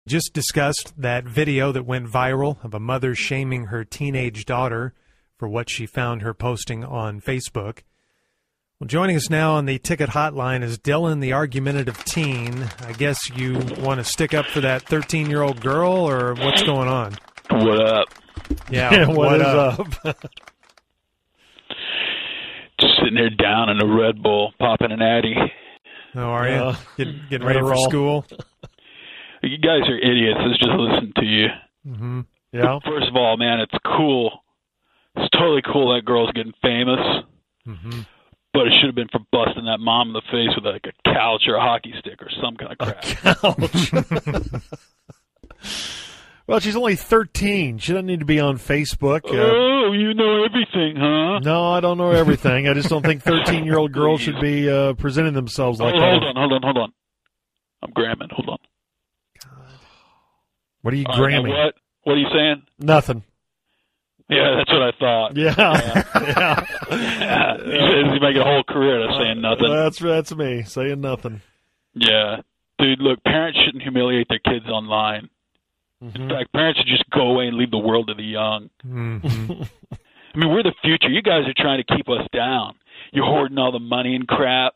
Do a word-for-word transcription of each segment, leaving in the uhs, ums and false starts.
Just discussed that video that went viral of a mother shaming her teenage daughter for what she found her posting on Facebook. Well, joining us now on the ticket hotline is Dylan, the argumentative teen. I guess you want to stick up for that thirteen-year-old girl, or what's going on? What up? Yeah, what, what is up? up? Just sitting here down in a Red Bull, popping an Addy. Oh, are you? Uh, Get, getting ready for roll. school? You guys are idiots. Let's just listen to you. Mm-hmm. Yeah. First of all, man, it's cool. It's totally cool that girl's getting famous. Mm-hmm. But it should have been for busting that mom in the face with like a couch or a hockey stick or some kind of crap. Ouch. Well, she's only thirteen. She doesn't need to be on Facebook. Uh, Oh, you know everything, huh? no, I don't know everything. I just don't think thirteen-year-old girls Please. should be uh, presenting themselves like Oh, that. hold on, hold on, hold on. I'm gramming. Hold on. What are you All right, now gramming? what? What are you saying? Nothing. Yeah, that's what I thought. Yeah. yeah. Yeah. He says he's making a whole career out of saying nothing. That's that's me saying nothing. Yeah. Dude, look, parents shouldn't humiliate their kids online. Mhm. In fact, parents should just go away and leave the world to the young. Mm-hmm. I mean, we're the future. You guys are trying to keep us down. You're hoarding all the money and crap.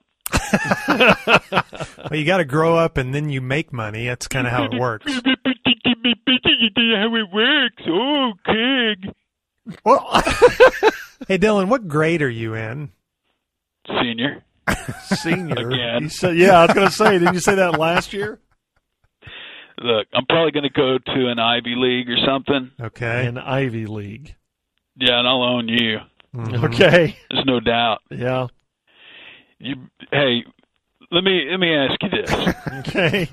Well, you got to grow up and then you make money. That's kind of how it works. How it works. Oh, Craig. Well, hey, Dylan, what grade are you in? Senior. Senior. Again. You said, yeah, I was going to say, didn't you say that last year? Look, I'm probably going to go to an Ivy League or something. Okay. An Ivy League. Yeah, and I'll own you. Mhm. Okay. There's no doubt. Yeah. You, hey, let me let me ask you this: Okay.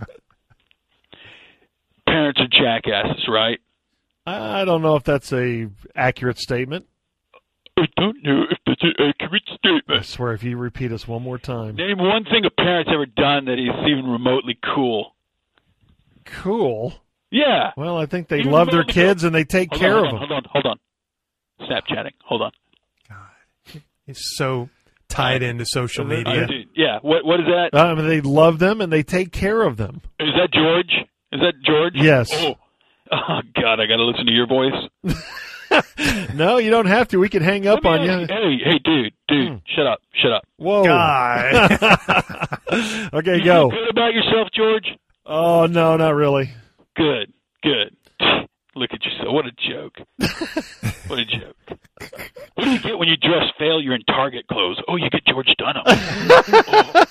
parents are jackasses, right? I don't know if that's a accurate statement. I don't know if that's an accurate I statement. swear, if you repeat us one more time. Name one thing a parent's ever done that is even remotely cool. Cool. Yeah. Well, I think they Even love their remotely kids and they take Hold care on, of hold them. on, hold on, hold on. Snapchatting. Hold on. He's so tied into social media. Dude, yeah. What what is that? I mean, they love them and they take care of them. Is that George? Is that George? Yes. Oh, oh God! I got to listen to your voice. No, you don't have to. We can hang up Let on me you. ask Hey, hey, dude, dude, Hmm. shut up, shut up. Whoa. God. Okay, You go. feel good about yourself, George? Oh, no, not really. Good, good. Look at yourself. What a joke. What a joke. What do you get when you dress failure in Target clothes? Oh, you get George Dunham. Oh.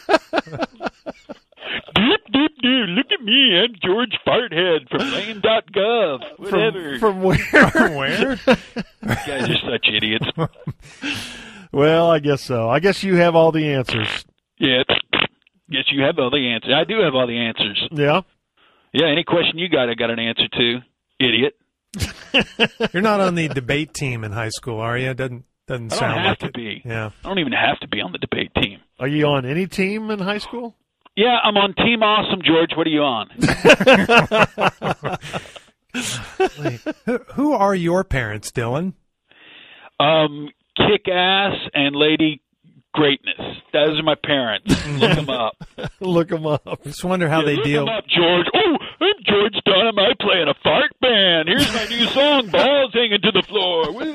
Doop, doop, doop. Look at me. I'm George Farthead from lane dot gov. Whatever. From, from where? From where? You guys are such idiots. Well, I guess so. I guess you have all the answers. Yeah. Yes, you have all the answers. I do have all the answers. Yeah? Yeah, any question you got, I got an answer to. Idiot. You're not on the debate team in high school, are you? Doesn't doesn't I don't sound have like to it. be. Yeah. I don't even have to be on the debate team. Are you on any team in high school? Yeah, I'm on Team Awesome, George. What are you on? Who, who are your parents, Dylan? Um, Kick Ass and Lady Greatness. Those are my parents. Look them up. Look them up. I just wonder how Yeah, they look deal. 'em up, George. Oh, I'm George Dunham. I play in a fart band. Here's my new song, Balls Hanging to the Floor. Woo.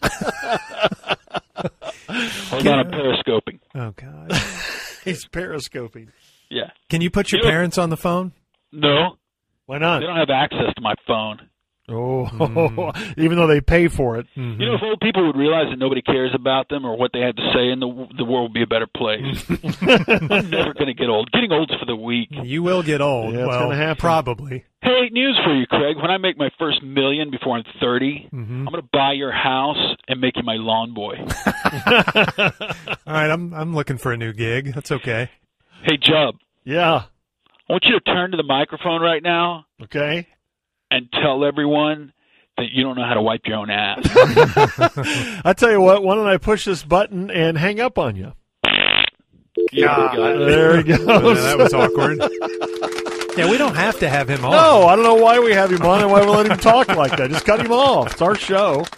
Hold on, I'm periscoping. Oh, God. He's periscoping. Yeah. Can you put your You know- parents on the phone? No, Why they not? don't have access to my phone. Oh, even though they pay for it. Mhm. You know, if old people would realize that nobody cares about them or what they have to say, and the the world would be a better place. I'm never going to get old. Getting old's for the weak. You will get old. Yeah, it's well, gonna happen. probably. Hey, news for you, Craig. When I make my first million before I'm thirty, Mhm. I'm going to buy your house and make you my lawn boy. All right, I'm I'm looking for a new gig. That's okay. Hey, Jub, Yeah. I want you to turn to the microphone right now Okay. and tell everyone that you don't know how to wipe your own ass. I tell you what, why don't I push this button and hang up on you? Yeah, There he goes. Yeah, that was awkward. Yeah, we don't have to have him on. No, I don't know why we have him on and why we let him talk like that. Just cut him off. It's our show.